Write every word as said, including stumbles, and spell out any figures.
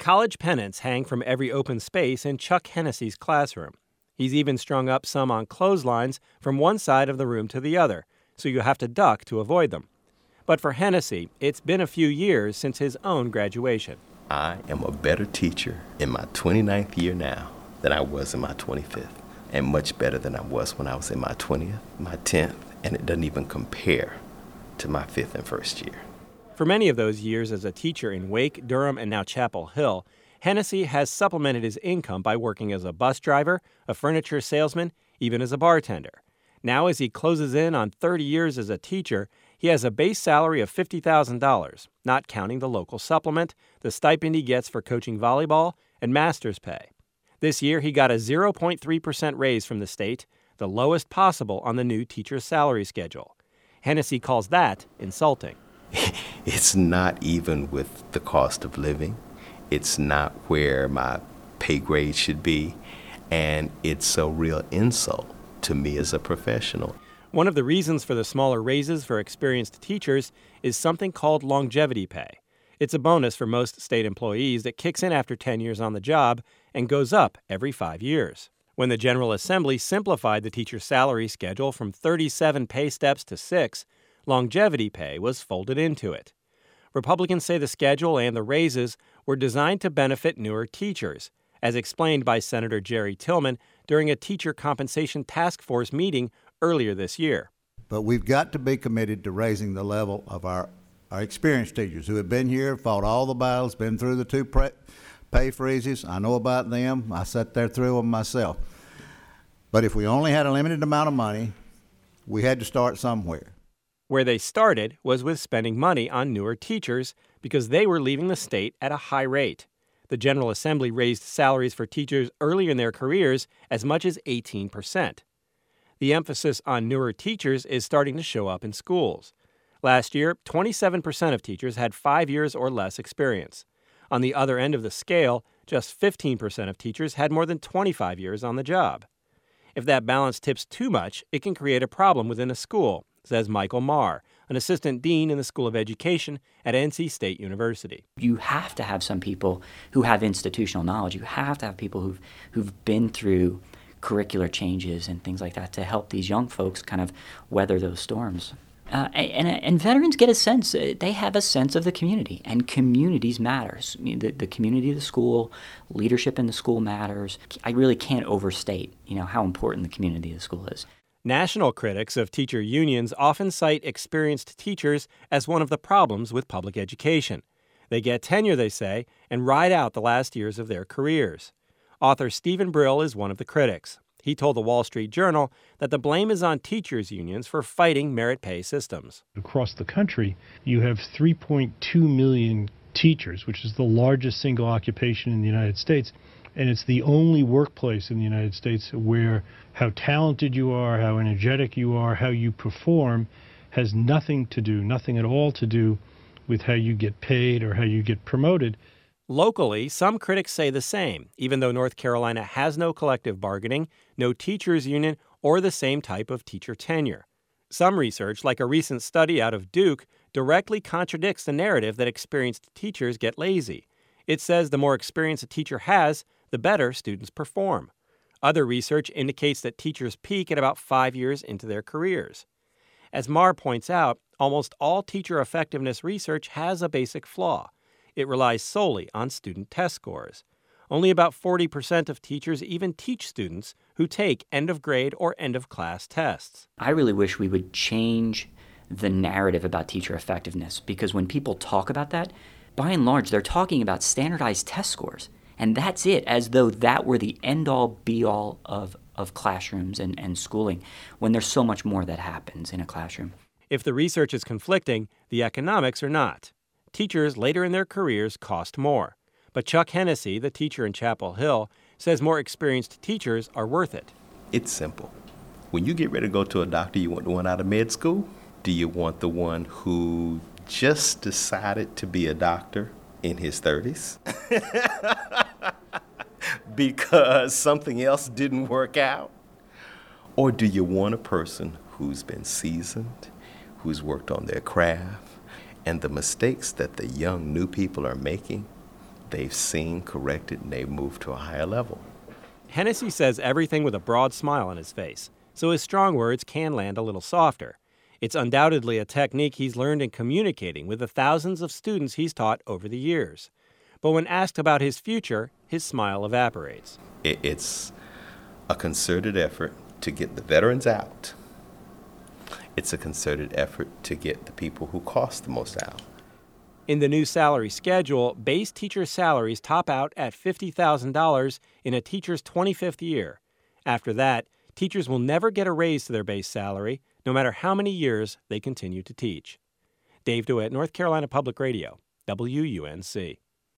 College pennants hang from every open space in Chuck Hennessy's classroom. He's even strung up some on clotheslines from one side of the room to the other, so you have to duck to avoid them. But for Hennessy, it's been a few years since his own graduation. I am a better teacher in my twenty-ninth year now than I was in my twenty-fifth, and much better than I was when I was in my twentieth, my tenth, and it doesn't even compare to my fifth and first year. For many of those years as a teacher in Wake, Durham, and now Chapel Hill, Hennessy has supplemented his income by working as a bus driver, a furniture salesman, even as a bartender. Now, as he closes in on thirty years as a teacher, he has a base salary of fifty thousand dollars, not counting the local supplement, the stipend he gets for coaching volleyball, and master's pay. This year, he got a zero point three percent raise from the state, the lowest possible on the new teacher's salary schedule. Hennessy calls that insulting. It's not even with the cost of living. It's not where my pay grade should be, and it's a real insult to me as a professional. One of the reasons for the smaller raises for experienced teachers is something called longevity pay. It's a bonus for most state employees that kicks in after ten years on the job and goes up every five years. When the General Assembly simplified the teacher salary schedule from thirty-seven pay steps to six, longevity pay was folded into it. Republicans say the schedule and the raises were designed to benefit newer teachers, as explained by Senator Jerry Tillman during a teacher compensation task force meeting earlier this year. But we've got to be committed to raising the level of our, our experienced teachers who have been here, fought all the battles, been through the two pre- pay freezes. I know about them. I sat there through them myself. But if we only had a limited amount of money, we had to start somewhere. Where they started was with spending money on newer teachers because they were leaving the state at a high rate. The General Assembly raised salaries for teachers early in their careers as much as eighteen percent. The emphasis on newer teachers is starting to show up in schools. Last year, twenty-seven percent of teachers had five years or less experience. On the other end of the scale, just fifteen percent of teachers had more than twenty-five years on the job. If that balance tips too much, it can create a problem within a school, says Michael Marr, an assistant dean in the School of Education at N C State University. You have to have some people who have institutional knowledge. You have to have people who've who've been through curricular changes and things like that to help these young folks kind of weather those storms. Uh, and, and veterans get a sense, uh, they have a sense of the community, and communities matters. I mean, the, the community of the school, leadership in the school matters. I really can't overstate, you know, how important the community of the school is. National critics of teacher unions often cite experienced teachers as one of the problems with public education. They get tenure, they say, and ride out the last years of their careers. Author Stephen Brill is one of the critics. He told the Wall Street Journal that the blame is on teachers' unions for fighting merit pay systems. Across the country, you have three point two million teachers, which is the largest single occupation in the United States. And it's the only workplace in the United States where how talented you are, how energetic you are, how you perform has nothing to do, nothing at all to do with how you get paid or how you get promoted. Locally, some critics say the same, even though North Carolina has no collective bargaining, no teachers union, or the same type of teacher tenure. Some research, like a recent study out of Duke, directly contradicts the narrative that experienced teachers get lazy. It says the more experience a teacher has, the better students perform. Other research indicates that teachers peak at about five years into their careers. As Marr points out, almost all teacher effectiveness research has a basic flaw. It relies solely on student test scores. Only about forty percent of teachers even teach students who take end-of-grade or end-of-class tests. I really wish we would change the narrative about teacher effectiveness, because when people talk about that, by and large, they're talking about standardized test scores. And that's it, as though that were the end-all, be-all of, of classrooms and, and schooling, when there's so much more that happens in a classroom. If the research is conflicting, the economics are not. Teachers later in their careers cost more. But Chuck Hennessy, the teacher in Chapel Hill, says more experienced teachers are worth it. It's simple. When you get ready to go to a doctor, you want the one out of med school? Do you want the one who just decided to be a doctor in his thirties? Because something else didn't work out? Or do you want a person who's been seasoned, who's worked on their craft, and the mistakes that the young new people are making, they've seen, corrected, and they've moved to a higher level. Hennessy says everything with a broad smile on his face, so his strong words can land a little softer. It's undoubtedly a technique he's learned in communicating with the thousands of students he's taught over the years. But when asked about his future, his smile evaporates. It's a concerted effort to get the veterans out. It's a concerted effort to get the people who cost the most out. In the new salary schedule, base teacher salaries top out at fifty thousand dollars in a teacher's twenty-fifth year. After that, teachers will never get a raise to their base salary, no matter how many years they continue to teach. Dave DeWitt, North Carolina Public Radio, W U N C.